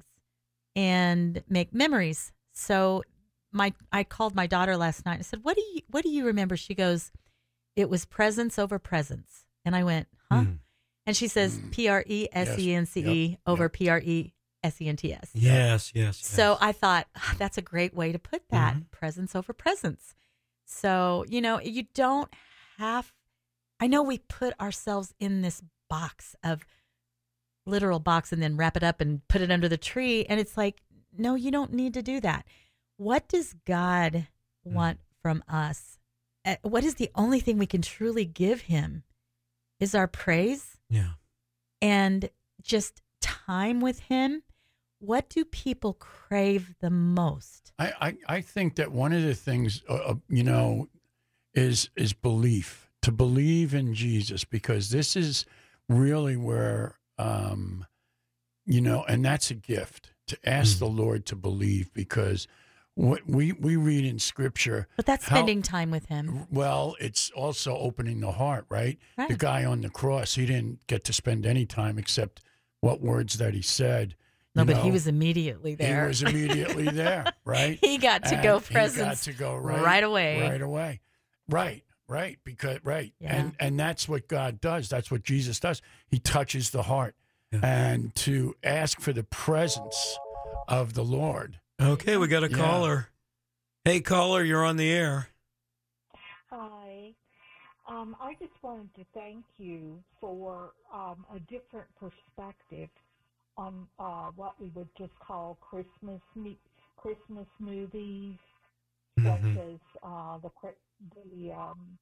and make memories. So my I called my daughter last night and I said, "What do you what do you remember?" She goes, "It was presents over presents." And I went, "Huh?" Mm. And she says, Mm. P R E S E N C E Yep, over yep. P R E S E N T S. Yes, yes, yes. So I thought, "Ah, that's a great way to put that, Mhm. presents over presents." So, you know, you don't have, I know we put ourselves in this box of literal box and then wrap it up and put it under the tree. And it's like, no, you don't need to do that. What does God want from us? Uh, What is the only thing we can truly give him is our praise yeah. and just time with him. What do people crave the most? I, I, I think that one of the things, uh, uh, you know, is is belief, to believe in Jesus, because this is really where, um, you know, and that's a gift, to ask Mm. the Lord to believe, because what we, we read in Scripture. But that's how- spending time with him. Well, it's also opening the heart, right? Right. The guy on the cross, he didn't get to spend any time except what words that he said. No, you but he know. was immediately there. He was immediately there, right? He got to And go he presents got to go right, right away. right away, right, right. Because right, Yeah. and and that's what God does. That's what Jesus does. He touches the heart, Yeah. and to ask for the presence of the Lord. Okay, we got a Yeah. caller. Hey, caller, you're on the air. Hi. Um, I just wanted to thank you for um, a different perspective on uh, what we would just call Christmas me- Christmas movies, Mhm. such as uh, the Chri- the um,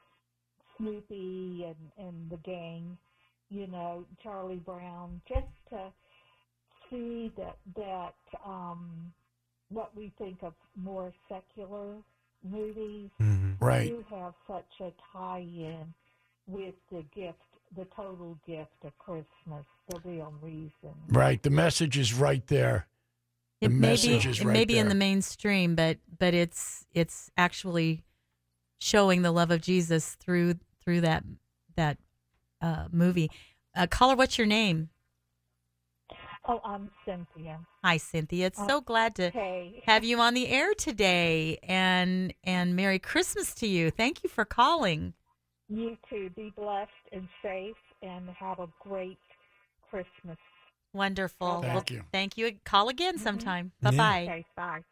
Snoopy and, and the gang, you know, Charlie Brown, just to see that that um, what we think of more secular movies Mhm. Right. do have such a tie-in with the gift, the total gift of Christmas, the real reason. Right. The message is right there. The It may be message is it right may be in there. the mainstream, but but it's it's actually showing the love of Jesus through through that that uh, movie. Uh, caller, what's your name? Oh, I'm Cynthia. Hi, Cynthia. It's so glad to Hey. have you on the air today, and and Merry Christmas to you. Thank you for calling. You too. Be blessed and safe, and have a great Christmas. Wonderful. Thank Well, you. Thank you. Call again Mm-hmm. sometime. Yeah. Bye bye. Okay, bye.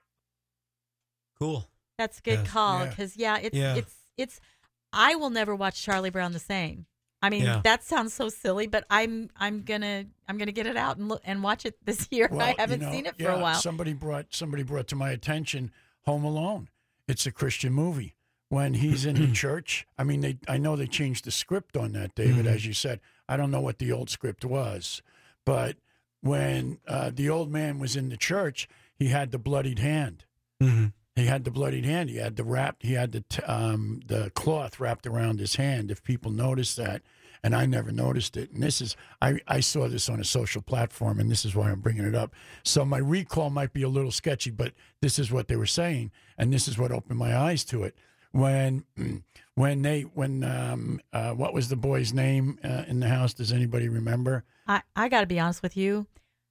Cool. That's a good Yes. call Yeah. because yeah, it's Yeah. it's it's. I will never watch Charlie Brown the same. I mean, Yeah. that sounds so silly, but I'm I'm gonna I'm gonna get it out and look and watch it this year. Well, I you haven't know, seen it for yeah, a while. Somebody brought somebody brought to my attention Home Alone. It's a Christian movie. When he's in the church, I mean, they I know they changed the script on that, David, Mhm. as you said. I don't know what the old script was, but when uh, the old man was in the church, he had the bloodied hand. hmm He had the bloodied hand. He had the wrap. He had the t- um, the cloth wrapped around his hand. If people noticed that, and I never noticed it. And this is I, I saw this on a social platform, and this is why I'm bringing it up. So my recall might be a little sketchy, but this is what they were saying, and this is what opened my eyes to it. When when they when um, uh, what was the boy's name uh, in the house? Does anybody remember? I I got to be honest with you.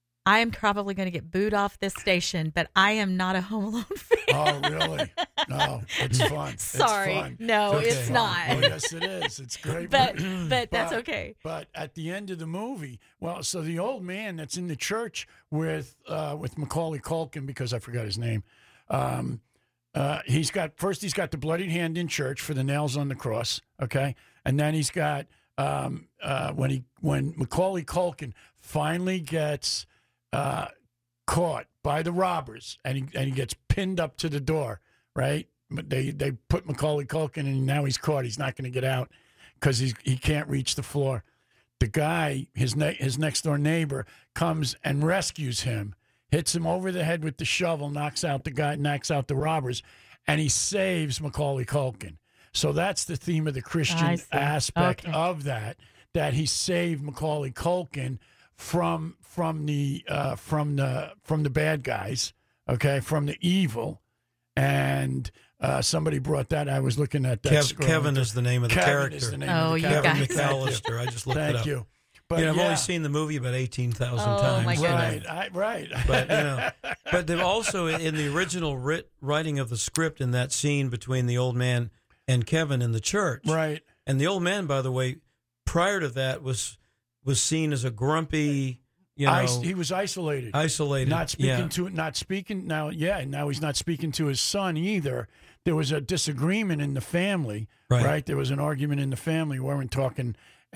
I am probably going to get booed off this station, but I am not a Home Alone fan. Oh, really? No, it's fun. It's Sorry, fun. no, It's it's okay. not. Oh, yes, it is. It's great. but movie. but that's But- okay. But at the end of the movie, well, so the old man that's in the church with uh, with Macaulay Culkin, because I forgot his name, um, uh, he's got first he's got the bloodied hand in church for the nails on the cross, okay, and then he's got um, uh, when he when Macaulay Culkin finally gets uh, caught by the robbers and he and he gets pinned up to the door, right? But they they put Macaulay Culkin and now he's caught. He's not going to get out because he he can't reach the floor. The guy, his ne- his next door neighbor, comes and rescues him, hits him over the head with the shovel, knocks out the guy, knocks out the robbers, and he saves Macaulay Culkin. So that's the theme of the I Christian see. aspect Okay. of that. That he saved Macaulay Culkin from from the uh, from the from the bad guys, okay, from the evil, and. Uh, somebody brought that. I was looking at that. Kev, scrolling Kevin through. is the name of the Kevin character. is the name Oh, of the you character. Kevin guys. McAllister. I just looked it Thank up. you. But You know, I've yeah, only seen the movie about eighteen thousand Oh, times. my you know. goodness. right, I, right. But you know, but they've also in the original writ, writing of the script in that scene between the old man and Kevin in the church, right. and the old man, by the way, prior to that was was seen as a grumpy, you know, Is- he was isolated, isolated, not speaking yeah. to not speaking now. Yeah, now he's not speaking to his son either. There was a disagreement in the family, Right. right? There was an argument in the family. We weren't talking,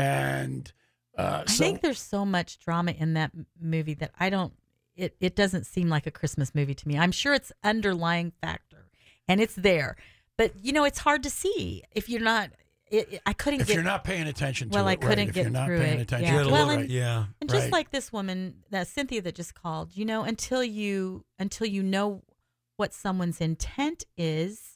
and uh, I so think there's so much drama in that m- movie that I don't. It it doesn't seem like a Christmas movie to me. I'm sure it's underlying factor, and it's there, but you know it's hard to see if you're not. It, it- I couldn't if get. you're not paying attention to Well, it, I right, couldn't if get you're not through paying it. attention Yeah. You had to a Well, little, and- yeah, And just Right. like this woman, that Cynthia that just called, you know, until you until you know what someone's intent is,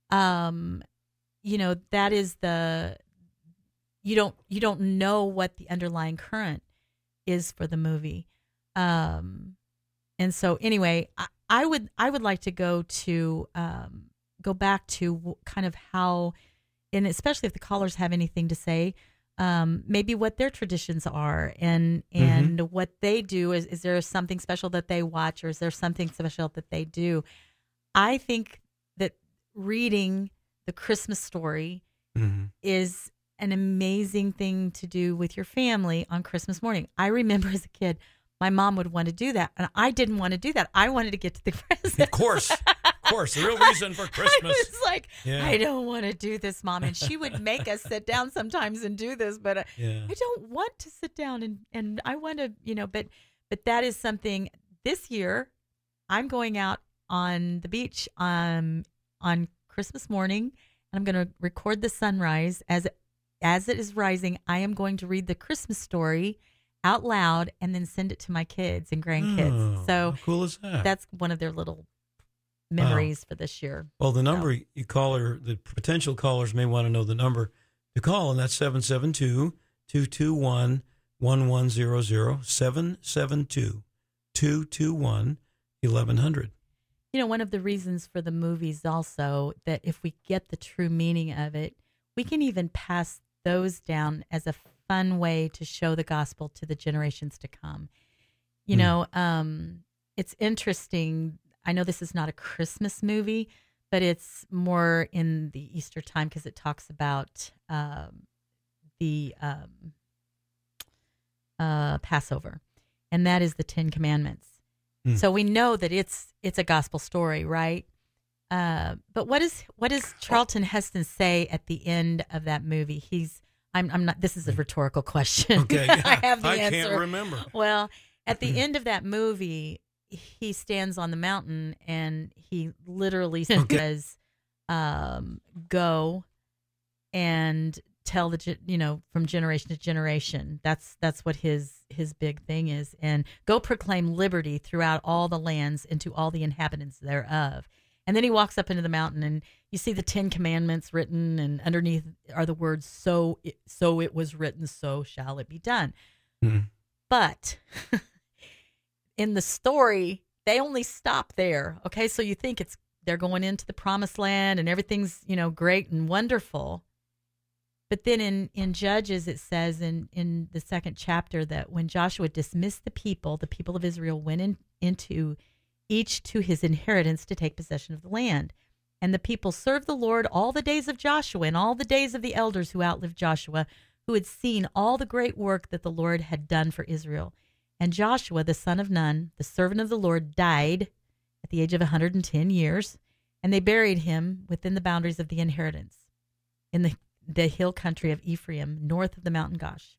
um, you know, that is the you don't you don't know what the underlying current is for the movie. Um, and so anyway, I, I would I would like to go to um, go back to w- kind of how, and especially if the callers have anything to say, um, maybe what their traditions are and and what they do. Is is there something special that they watch, or is there something special that they do? I think that reading the Christmas story hmm is an amazing thing to do with your family on Christmas morning. I remember as a kid, my mom would want to do that, and I didn't want to do that. I wanted to get to the presents. of course, of course, the real reason for I Christmas. was like, Yeah. I don't want to do this, Mom. And she would make us sit down sometimes and do this, but I, Yeah. I don't want to sit down and, and I want to, you know, but but that is something this year I'm going out on the beach um, on Christmas morning, and I'm going to record the sunrise as as it is rising. I am going to read the Christmas story out loud and then send it to my kids and grandkids. Oh, so how cool is that? that's one of their little memories for this year. Well, the number So. you caller, the potential callers may want to know the number to call, and that's seven seven two, two two one, one one zero zero, seven seven two, two two one, eleven hundred. You know, one of the reasons for the movies also that if we get the true meaning of it, we can even pass those down as a fun way to show the gospel to the generations to come. You Mm. know, um, it's interesting. I know this is not a Christmas movie, but it's more in the Easter time because it talks about um, the um, uh, Passover, and that is the Ten Commandments. Mm. So we know that it's it's a gospel story, right? Uh, but what is what does Charlton Heston say at the end of that movie? He's I'm I'm not. This is a rhetorical question. Okay, I have the I answer. can't remember. Well, at the end of that movie, he stands on the mountain and he literally says, um, "Go and tell the ge- you know from generation to generation." That's that's what his his big thing is, and go proclaim liberty throughout all the lands and to all the inhabitants thereof. And then he walks up into the mountain, and you see the Ten Commandments written, and underneath are the words, "So it, so it was written, so shall it be done." Mm. But in the story, they only stop there. Okay, so you think it's they're going into the promised land, and everything's you know great and wonderful. But then in, in Judges, it says in, in the second chapter that when Joshua dismissed the people, the people of Israel went in, into each to his inheritance to take possession of the land. And the people served the Lord all the days of Joshua and all the days of the elders who outlived Joshua, who had seen all the great work that the Lord had done for Israel. And Joshua, the son of Nun, the servant of the Lord, died at the age of one hundred ten years, and they buried him within the boundaries of the inheritance in the, the hill country of Ephraim, north of the mountain Gosh.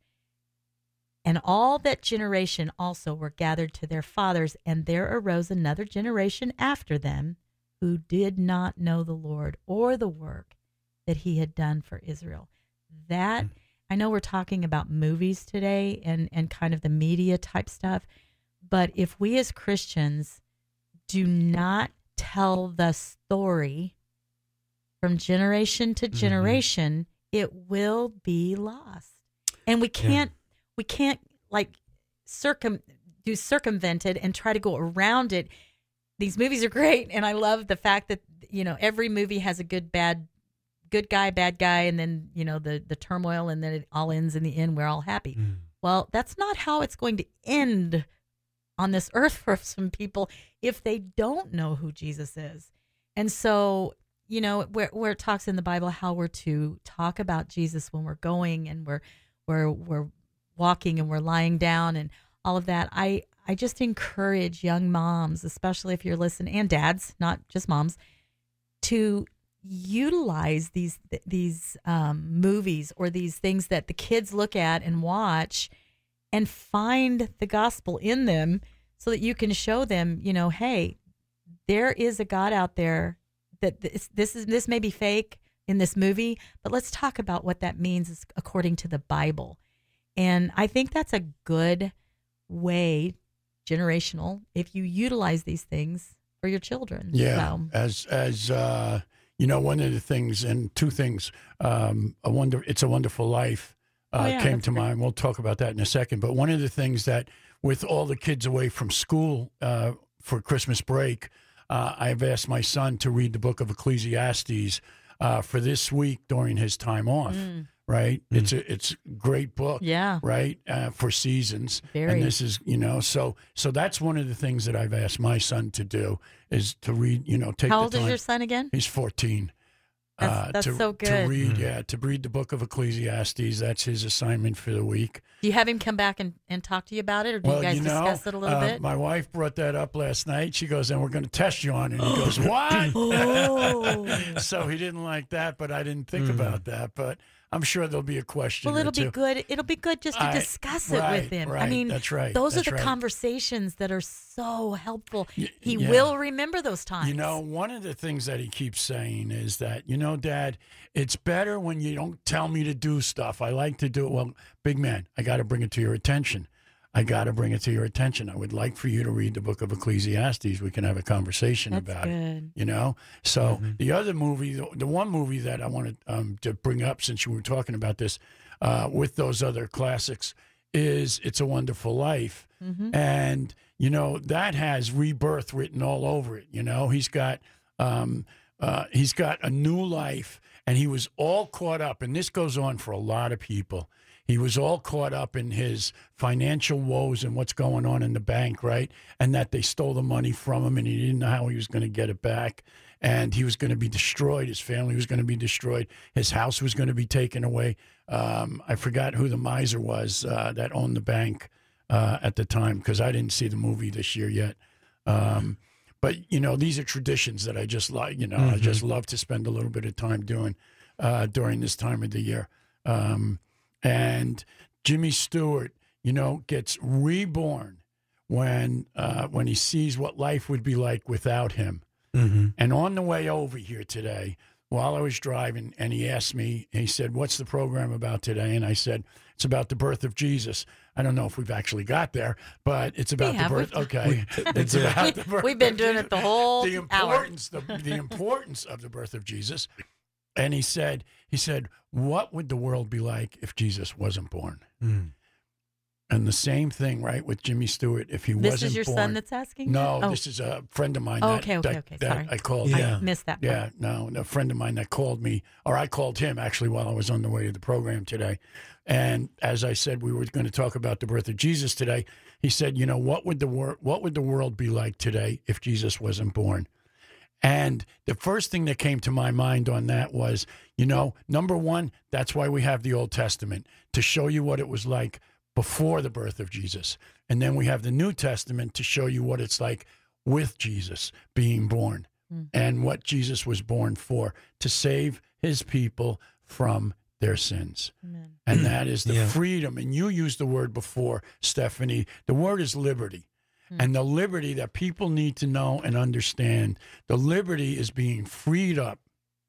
And all that generation also were gathered to their fathers, and there arose another generation after them who did not know the Lord or the work that he had done for Israel. That, I know we're talking about movies today and, and kind of the media type stuff, but if we as Christians do not tell the story from generation to generation, mm-hmm. it will be lost. And we can't, yeah. we can't like circum do circumvent it and try to go around it. These movies are great, and I love the fact that you know every movie has a good bad good guy, bad guy, and then you know the the turmoil, and then it all ends in the end. We're all happy. Mm. Well, that's not how it's going to end on this earth for some people if they don't know who Jesus is. And so, you know, where where it talks in the Bible how we're to talk about Jesus when we're going and we're we're we're walking and we're lying down and all of that. I I just encourage young moms, especially if you're listening, and dads, not just moms, to utilize these these um, movies or these things that the kids look at and watch and find the gospel in them so that you can show them, you know, hey, there is a God out there that this, this is this may be fake in this movie, but let's talk about what that means according to the Bible. And I think that's a good way, generational, if you utilize these things for your children. Yeah, so. as as uh, you know, one of the things and two things. Um, a wonder, it's a Wonderful Life uh, oh, yeah, came to great. mind. We'll talk about that in a second. But one of the things that, with all the kids away from school uh, for Christmas break, uh, I've asked my son to read the book of Ecclesiastes uh, for this week during his time off. Mm. Right, mm. it's a it's a great book. Yeah, right uh, for seasons. Very. And this is you know so so that's one of the things that I've asked my son to do is to read. You know, take. How the old time. is your son again? He's fourteen. That's, uh, that's to, so good. to read. Mm. Yeah, to read the book of Ecclesiastes. That's his assignment for the week. Do you have him come back and, and talk to you about it, or do well, you guys you know, discuss it a little uh, bit? My wife brought that up last night. She goes, and we're going to test you on it. And he goes, what? Oh. So he didn't like that, but I didn't think Mm. about that. But I'm sure there'll be a question. Well, or it'll be two. good. It'll be good just to I- discuss it right, with him. I right, mean, that's right, those that's are the right. conversations that are so helpful. Y- he yeah. will remember those times. You know, one of the things that he keeps saying is that, you know, Dad, it's better when you don't tell me to do stuff. I like to do it. Well, big man, I got to bring it to your attention. I got to bring it to your attention. I would like for you to read the book of Ecclesiastes. We can have a conversation That's about it. good. You know, so Mm-hmm. the other movie, the, the one movie that I wanted um, to bring up since you were talking about this uh, with those other classics is It's a Wonderful Life. Mm-hmm. And, you know, that has rebirth written all over it. You know, he's got um, uh, he's got a new life, and he was all caught up. And this goes on for a lot of people. He was all caught up in his financial woes and what's going on in the bank, right? And that they stole the money from him, and he didn't know how he was going to get it back. And he was going to be destroyed. His family was going to be destroyed. His house was going to be taken away. Um, I forgot who the miser was uh, that owned the bank uh, at the time, because I didn't see the movie this year yet. Um, but, you know, these are traditions that I just like, you know, I just love to spend a little bit of time doing uh, during this time of the year. Um, and Jimmy Stewart, you know, gets reborn when uh, when he sees what life would be like without him. Mm-hmm. And on the way over here today, while I was driving, and he asked me, he said, "What's the program about today?" And I said, "It's about the birth of Jesus." I don't know if we've actually got there, but it's about We the have. birth. We've- Okay, it's did. about the birth. We've been of doing Jesus. it the whole the hour. importance, the, the importance of the birth of Jesus. And he said, he said, "What would the world be like if Jesus wasn't born?" Mm. And the same thing, right, with Jimmy Stewart, if he This wasn't is your born. son that's asking? No, Oh. this is a friend of mine. Oh, that, okay, okay, that, okay, that sorry. I called. Yeah. I missed that part. Yeah, no, a friend of mine that called me, or I called him actually while I was on the way to the program today. And as I said, we were going to talk about the birth of Jesus today. He said, "You know, what would the wor- what would the world be like today if Jesus wasn't born?" And the first thing that came to my mind on that was, you know, number one, that's why we have the Old Testament, to show you what it was like before the birth of Jesus. And then we have the New Testament to show you what it's like with Jesus being born Mm. and what Jesus was born for, to save his people from their sins. Amen. And that is the Yeah. freedom. And you used the word before, Stephanie. The word is liberty. And the liberty that people need to know and understand, the liberty is being freed up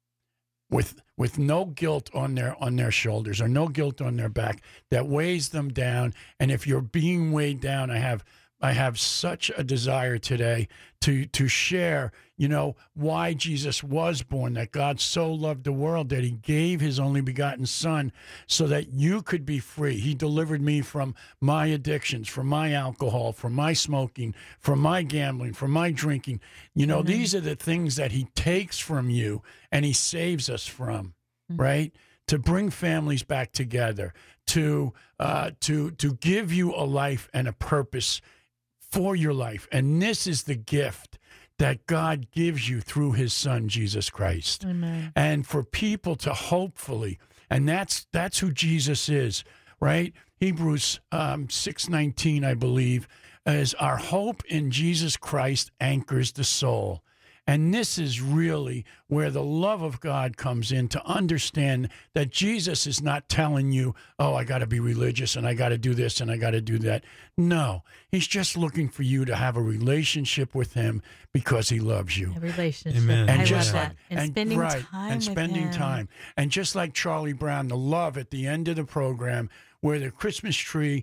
with with no guilt on their on their shoulders or no guilt on their back that weighs them down. And if you're being weighed down, I have I have such a desire today to to share, you know, why Jesus was born, that God so loved the world that he gave his only begotten son so that you could be free. He delivered me from my addictions, from my alcohol, from my smoking, from my gambling, from my drinking. You know, these are the things that he takes from you and he saves us from, right? To bring families back together, to uh, to to give you a life and a purpose for your life. And this is the gift that God gives you through his son, Jesus Christ. Amen. And for people to hopefully, and that's that's who Jesus is, right? Hebrews um, six nineteen, I believe, is our hope in Jesus Christ anchors the soul. And this is really where the love of God comes in, to understand that Jesus is not telling you, oh, I got to be religious and I got to do this and I got to do that. No, he's just looking for you to have a relationship with him because he loves you. A relationship. Amen. I And love just that. like, And, spending right, time and with spending him. time. And just like Charlie Brown, the love at the end of the program where the Christmas tree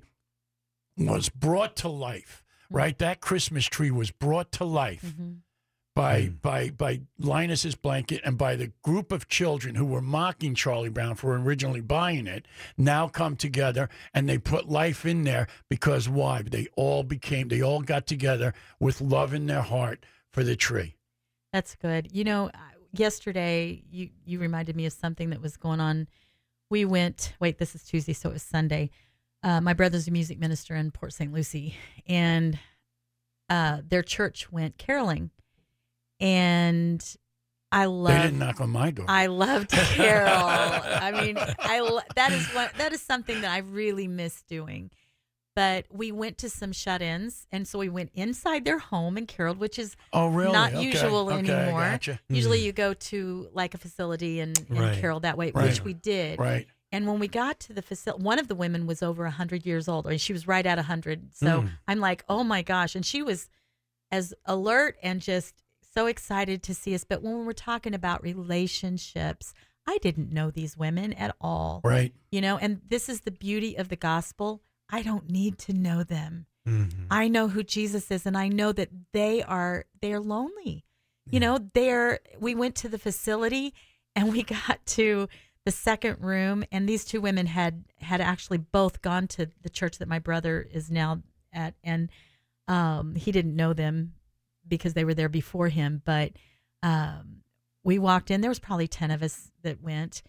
was brought to life, right? That Christmas tree was brought to life. Mm-hmm. By, by by Linus's blanket and by the group of children who were mocking Charlie Brown for originally buying it, now come together and they put life in there because why? They all became, they all got together with love in their heart for the tree. That's good. You know, yesterday you, you reminded me of something that was going on. We went, wait, this is Tuesday, so it was Sunday. Uh, my brother's a music minister in Port Saint Lucie, and uh, their church went caroling. And I love. They didn't knock on my door. I love to carol. I mean, I lo- that is what that is something that I really miss doing. But we went to some shut-ins, and so we went inside their home and caroled, which is oh, really? not Okay, usual okay, I anymore. gotcha. Usually, you go to like a facility and, and Right. carol that way, Right. which we did. Right. And when we got to the facility, one of the women was over one hundred years old. I mean, she was right at one hundred. So Mm. I'm like, oh, my gosh. And she was as alert and just so excited to see us. But when we're talking about relationships, I didn't know these women at all. Right. You know, and this is the beauty of the gospel. I don't need to know them. Mhm. I know who Jesus is, and I know that they are they're lonely. You know, they're we went to the facility and we got to the second room, and these two women had had actually both gone to the church that my brother is now at, and um, he didn't know them because they were there before him. But um, we walked in. There was probably ten of us that went,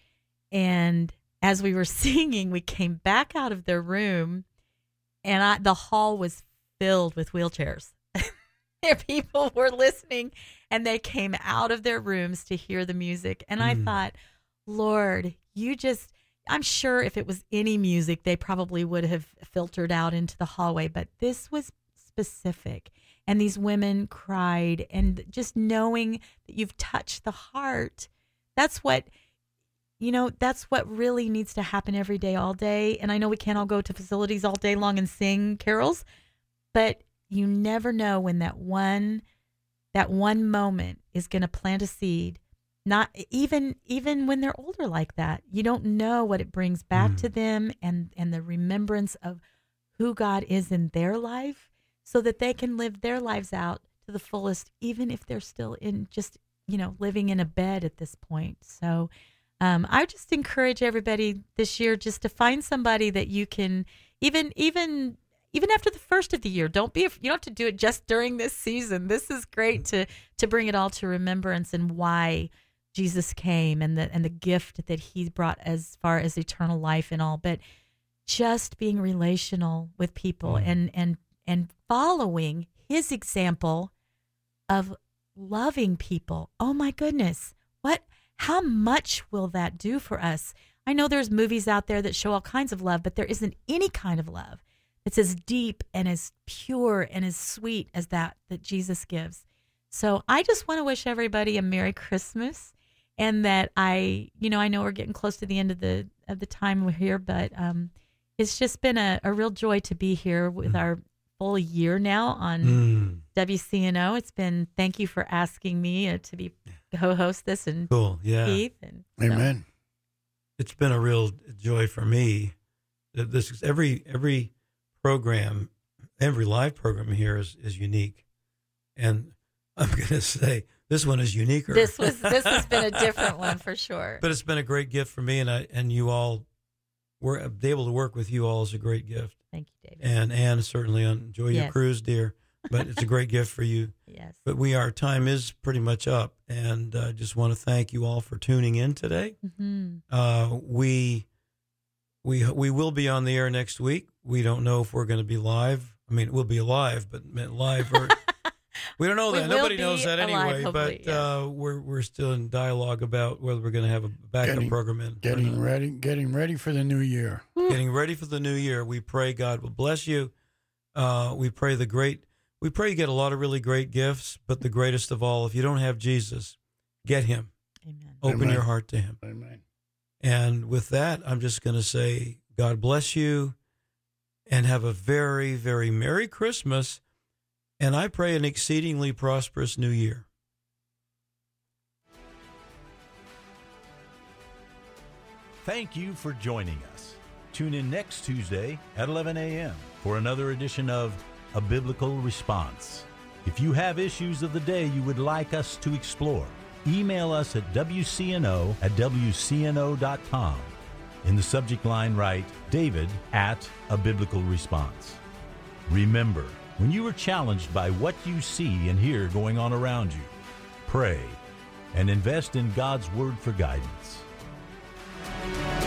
and as we were singing, we came back out of their room, and I, the hall was filled with wheelchairs. Their people were listening, and they came out of their rooms to hear the music. And I Mm. thought, Lord, you just, I'm sure if it was any music, they probably would have filtered out into the hallway, but this was specific. And these women cried, and just knowing that you've touched the heart, that's what, you know, that's what really needs to happen every day, all day. And I know we can't all go to facilities all day long and sing carols, but you never know when that one, that one moment is going to plant a seed. Not even, even when they're older like that, you don't know what it brings back Mm. to them, and, and the remembrance of who God is in their life, so that they can live their lives out to the fullest, even if they're still in just, you know, living in a bed at this point. So um, I just encourage everybody this year just to find somebody that you can, even, even, even after the first of the year, don't be, you don't have to do it just during this season. This is great to, to bring it all to remembrance and why Jesus came, and the, and the gift that he brought as far as eternal life and all, but just being relational with people Mm. and, and, and following his example of loving people. Oh my goodness. What, how much will that do for us? I know there's movies out there that show all kinds of love, but there isn't any kind of love that's as deep and as pure and as sweet as that that Jesus gives. So I just want to wish everybody a Merry Christmas, and that I, you know, I know we're getting close to the end of the of the time we're here, but um, it's just been a, a real joy to be here with Mm. our full year now on Mm. W C N O. It's been, thank you for asking me uh, to be co-host this, and Cool. Yeah. Keith. And so- Amen. It's been a real joy for me. That This is every every program, every live program here is, is unique, and I'm going to say this one is uniquer. This was this has been a different one for sure. But it's been a great gift for me, and I and you all were able to work with you all is a great gift. Thank you, David. And Anne, certainly enjoy your Yes. cruise, dear. But it's a great gift for you. Yes. But we our time is pretty much up, and I uh, just want to thank you all for tuning in today. hmm Uh, we we we will be on the air next week. We don't know if we're going to be live. I mean, we'll be live, but live or we don't know We that. will Nobody be knows that alive, anyway. hopefully, but yeah. uh, we're we're still in dialogue about whether we're going to have a backup Getting- program in. or Getting not. ready, getting ready for the new year. Getting ready for the new year. We pray God will bless you. Uh, we pray the great. We pray you get a lot of really great gifts, but the greatest of all, if you don't have Jesus, get him. Amen. Open Amen. your heart to him. Amen. And with that, I'm just going to say, God bless you, and have a very, very Merry Christmas. And I pray an exceedingly prosperous new year. Thank you for joining us. Tune in next Tuesday at eleven a.m. for another edition of A Biblical Response. If you have issues of the day you would like us to explore, email us at W C N O at W C N O dot com. In the subject line, write David at A Biblical Response. Remember, when you are challenged by what you see and hear going on around you, pray and invest in God's Word for guidance.